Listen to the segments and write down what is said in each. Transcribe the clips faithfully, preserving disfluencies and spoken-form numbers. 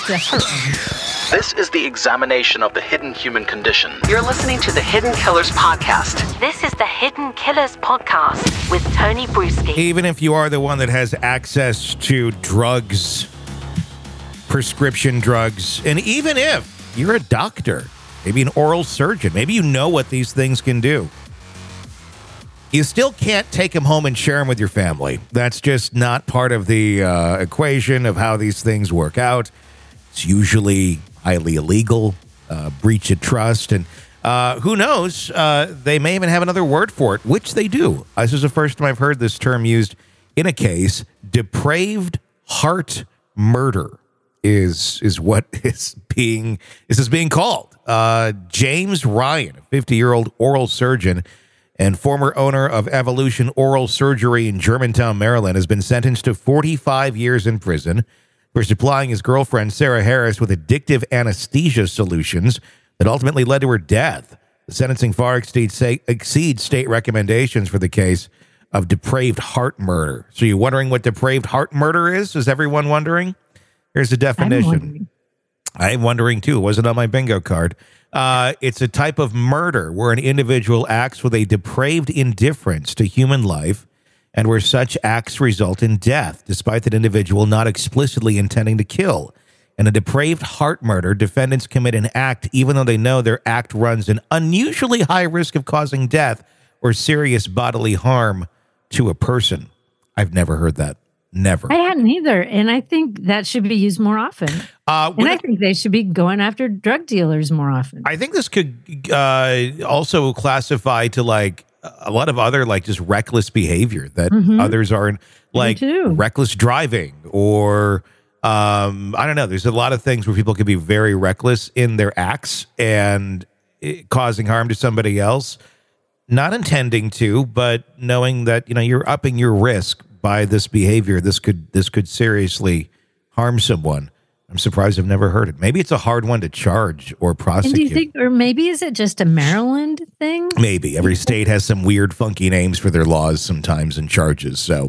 to her. This is the examination of the hidden human condition. You're listening to the Hidden Killers Podcast. This is the Hidden Killers Podcast with Tony Bruschi. Even if you are the one that has access to drugs, prescription drugs, and even if you're a doctor, maybe an oral surgeon, maybe you know what these things can do, you still can't take them home and share them with your family. That's just not part of the uh, equation of how these things work out. It's usually highly illegal, uh, breach of trust, and uh, who knows, uh, they may even have another word for it, which they do. This is the first time I've heard this term used in a case. Depraved heart murder is is what is being this is being called. Uh, James Ryan, a fifty-year-old oral surgeon and former owner of Evolution Oral Surgery in Germantown, Maryland, has been sentenced to forty-five years in prison for supplying his girlfriend, Sarah Harris, with addictive anesthesia solutions that ultimately led to her death. The sentencing far exceeds, exceeds state recommendations for the case of depraved heart murder. So you're wondering what depraved heart murder is? Is everyone wondering? Here's the definition. I'm wondering, I'm wondering too. It wasn't on my bingo card. Uh, it's a type of murder where an individual acts with a depraved indifference to human life and where such acts result in death, despite that individual not explicitly intending to kill. In a depraved heart murder, defendants commit an act even though they know their act runs an unusually high risk of causing death or serious bodily harm to a person. I've never heard that. Never. I hadn't either, and I think that should be used more often. Uh, and I think they should be going after drug dealers more often. I think this could uh, also classify to like a lot of other like just reckless behavior that mm-hmm. others are in, like reckless driving or um, I don't know. There's a lot of things where people can be very reckless in their acts and it, causing harm to somebody else, not intending to, but knowing that, you know, you're upping your risk by this behavior. This could this could seriously harm someone. I'm surprised I've never heard it. Maybe it's a hard one to charge or prosecute. And do you think, or maybe is it just a Maryland thing? Maybe. Every state has some weird, funky names for their laws sometimes and charges. So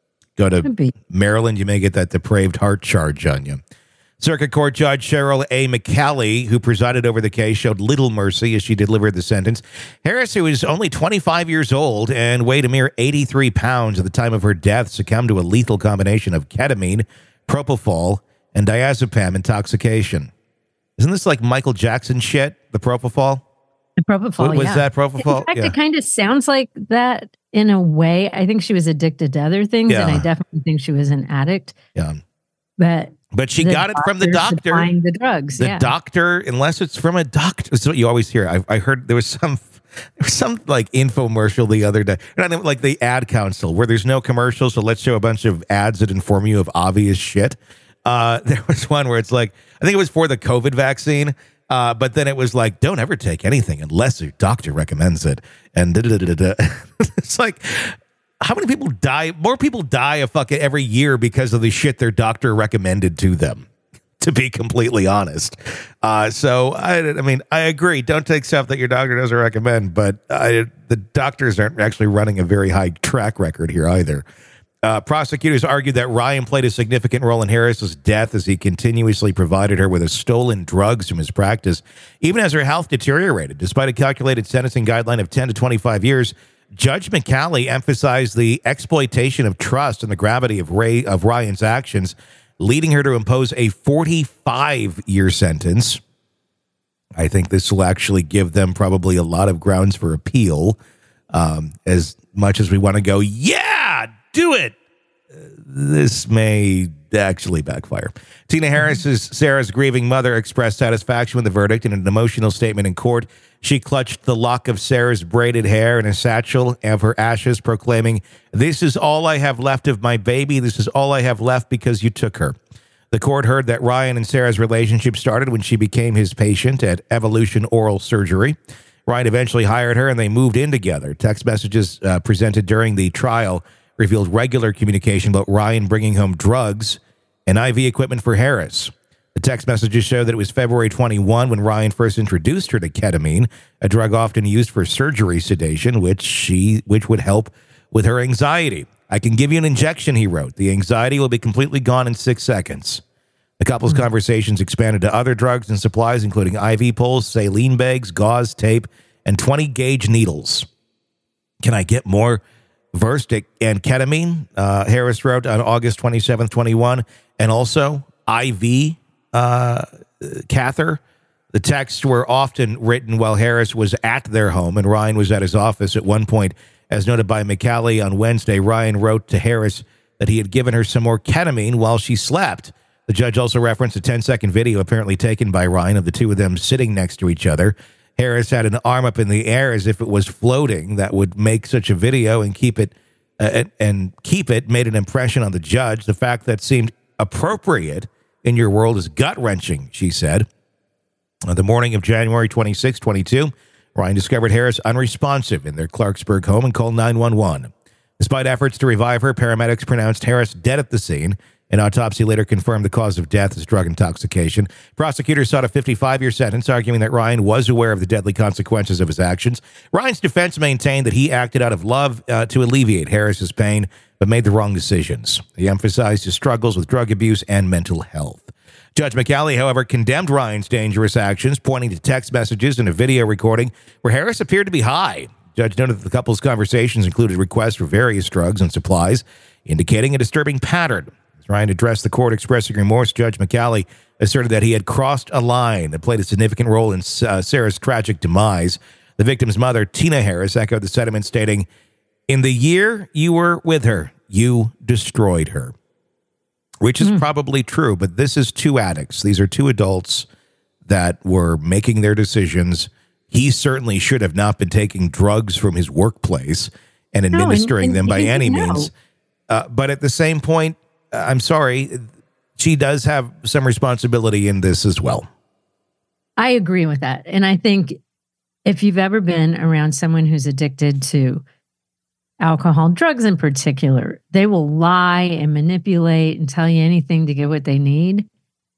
go to Maryland, you may get that depraved heart charge on you. Circuit Court Judge Cheryl A. McCallie, who presided over the case, showed little mercy as she delivered the sentence. Harris, who was only twenty-five years old and weighed a mere eighty-three pounds at the time of her death, succumbed to a lethal combination of ketamine, propofol, and diazepam intoxication. Isn't this like Michael Jackson shit, the propofol? The propofol, what, was yeah. that propofol? In fact, yeah. It kind of sounds like that in a way. I think she was addicted to other things, yeah. and I definitely think she was an addict. Yeah. But But she got it from the doctor. The drugs, the yeah. doctor, unless it's from a doctor. That's what you always hear. I, I heard there was some, there was some like infomercial the other day, like the ad council, where there's no commercials, so let's show a bunch of ads that inform you of obvious shit. Uh, there was one where it's like, I think it was for the COVID vaccine, uh, but then it was like, don't ever take anything unless your doctor recommends it. And da, da, da, da, da. It's like, how many people die? More people die a fucking every year because of the shit their doctor recommended to them, to be completely honest. Uh, so, I, I mean, I agree. Don't take stuff that your doctor doesn't recommend, but I, the doctors aren't actually running a very high track record here either. Uh, prosecutors argued that Ryan played a significant role in Harris's death as he continuously provided her with a stolen drugs from his practice, even as her health deteriorated. Despite a calculated sentencing guideline of ten to twenty-five years, Judge McCallie emphasized the exploitation of trust and the gravity of Ray of Ryan's actions, leading her to impose a forty-five-year sentence. I think this will actually give them probably a lot of grounds for appeal, um, as much as we want to go, yeah, do it. Uh, this may actually backfire. Tina Harris's Sarah's grieving mother expressed satisfaction with the verdict in an emotional statement in court. She clutched the lock of Sarah's braided hair in a satchel of her ashes, proclaiming, "This is all I have left of my baby. This is all I have left because you took her." The court heard that Ryan and Sarah's relationship started when she became his patient at Evolution Oral Surgery. Ryan eventually hired her and they moved in together. Text messages uh, presented during the trial revealed regular communication about Ryan bringing home drugs and I V equipment for Harris. The text messages show that it was February twenty-first when Ryan first introduced her to ketamine, a drug often used for surgery sedation, which she which would help with her anxiety. "I can give you an injection," he wrote. "The anxiety will be completely gone in six seconds. The couple's mm-hmm. conversations expanded to other drugs and supplies, including I V poles, saline bags, gauze, tape, and twenty gauge needles. Can I get more versed and ketamine? Uh, Harris wrote on August twenty-seventh, twenty-one, and also I V uh, catheter. The texts were often written while Harris was at their home and Ryan was at his office at one point. As noted by McCallie on Wednesday, Ryan wrote to Harris that he had given her some more ketamine while she slept. The judge also referenced a ten-second video apparently taken by Ryan of the two of them sitting next to each other. Harris had an arm up in the air as if it was floating. That would make such a video and keep it uh, and keep it made an impression on the judge. The fact that seemed appropriate in your world is gut-wrenching, she said. On the morning of January twenty-sixth, twenty-two, Ryan discovered Harris unresponsive in their Clarksburg home and called nine one one. Despite efforts to revive her, paramedics pronounced Harris dead at the scene. An autopsy later confirmed the cause of death as drug intoxication. Prosecutors sought a fifty-five-year sentence, arguing that Ryan was aware of the deadly consequences of his actions. Ryan's defense maintained that he acted out of love uh, to alleviate Harris's pain, but made the wrong decisions. He emphasized his struggles with drug abuse and mental health. Judge McCallie, however, condemned Ryan's dangerous actions, pointing to text messages and a video recording where Harris appeared to be high. Judge noted that the couple's conversations included requests for various drugs and supplies, indicating a disturbing pattern. As Ryan addressed the court expressing remorse, Judge McCallie asserted that he had crossed a line that played a significant role in uh, Sarah's tragic demise. The victim's mother, Tina Harris, echoed the sentiment, stating, "In the year you were with her, you destroyed her." Which is mm. probably true, but this is two addicts. These are two adults that were making their decisions. He certainly should have not been taking drugs from his workplace and administering no, and, and them by any know. means. Uh, but at the same point, uh, I'm sorry, she does have some responsibility in this as well. I agree with that. And I think if you've ever been around someone who's addicted to alcohol, drugs in particular, they will lie and manipulate and tell you anything to get what they need.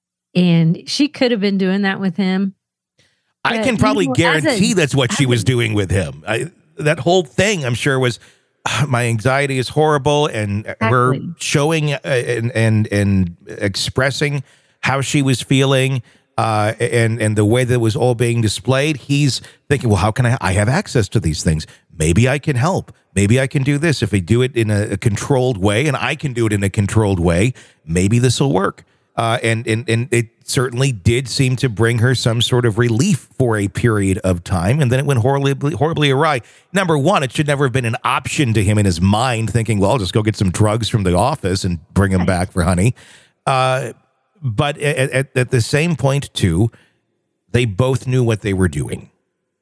And she could have been doing that with him. I can probably you know, guarantee a, that's what she was a, doing with him. I, that whole thing, I'm sure, was uh, my anxiety is horrible, and exactly. her showing uh, and and and expressing how she was feeling, uh, and and the way that it was all being displayed. He's thinking, well, how can I? I have access to these things. Maybe I can help. Maybe I can do this if we do it in a, a controlled way, and I can do it in a controlled way. Maybe this will work. Uh, and, and and it certainly did seem to bring her some sort of relief for a period of time, and then it went horribly, horribly awry. Number one, it should never have been an option to him in his mind, thinking, well, I'll just go get some drugs from the office and bring him back for honey. Uh, but at, at, at the same point, too, they both knew what they were doing.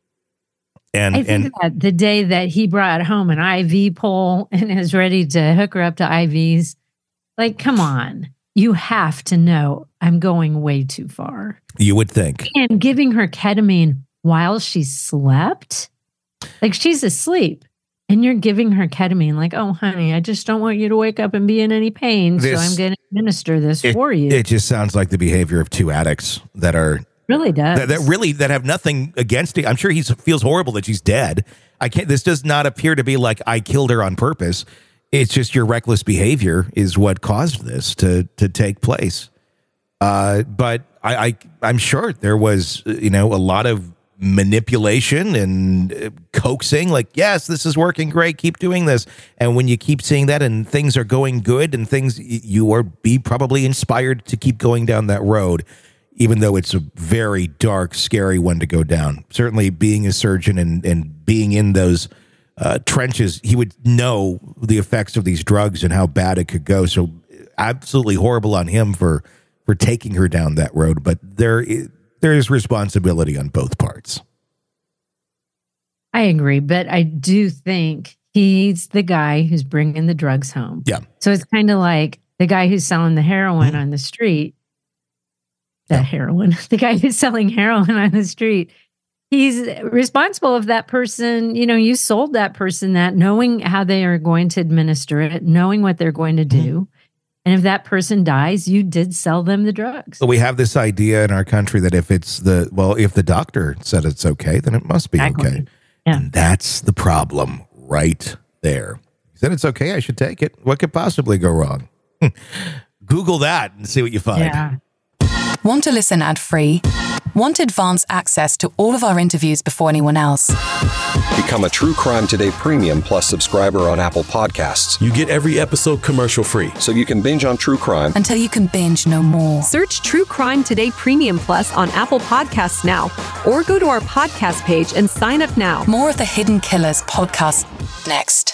And, I think and, that the day that he brought home an I V pole and is ready to hook her up to I Vs, like, come on. You have to know I'm going way too far. You would think. And giving her ketamine while she slept, like she's asleep, and you're giving her ketamine like, oh, honey, I just don't want you to wake up and be in any pain, this, so I'm going to administer this it, for you. It just sounds like the behavior of two addicts that are really does that, that really that have nothing against it. I'm sure he feels horrible that she's dead. I can't. This does not appear to be like I killed her on purpose. It's just your reckless behavior is what caused this to to take place. Uh, but I, I, I'm sure there was, you know, a lot of manipulation and coaxing, like, yes, this is working great, keep doing this. And when you keep seeing that and things are going good and things, you are be probably inspired to keep going down that road, even though it's a very dark, scary one to go down. Certainly being a surgeon and, and being in those Uh, trenches, he would know the effects of these drugs and how bad it could go. So absolutely horrible on him for for taking her down that road. But there is, there is responsibility on both parts. I agree, but I do think he's the guy who's bringing the drugs home. Yeah. So it's kind of like the guy who's selling the heroin mm-hmm. on the street. The yeah. heroin, the guy who's selling heroin on the street. He's responsible if that person, you know, you sold that person that, knowing how they are going to administer it, knowing what they're going to do. Mm-hmm. And if that person dies, you did sell them the drugs. So we have this idea in our country that if it's the, well, if the doctor said it's okay, then it must be exactly. okay. Yeah. And that's the problem right there. He said it's okay, I should take it. What could possibly go wrong? Google that and see what you find. Yeah. Want to listen ad-free? Want advance access to all of our interviews before anyone else? Become a True Crime Today Premium Plus subscriber on Apple Podcasts. You get every episode commercial-free. So you can binge on true crime until you can binge no more. Search True Crime Today Premium Plus on Apple Podcasts now, or go to our podcast page and sign up now. More of the Hidden Killers podcast next.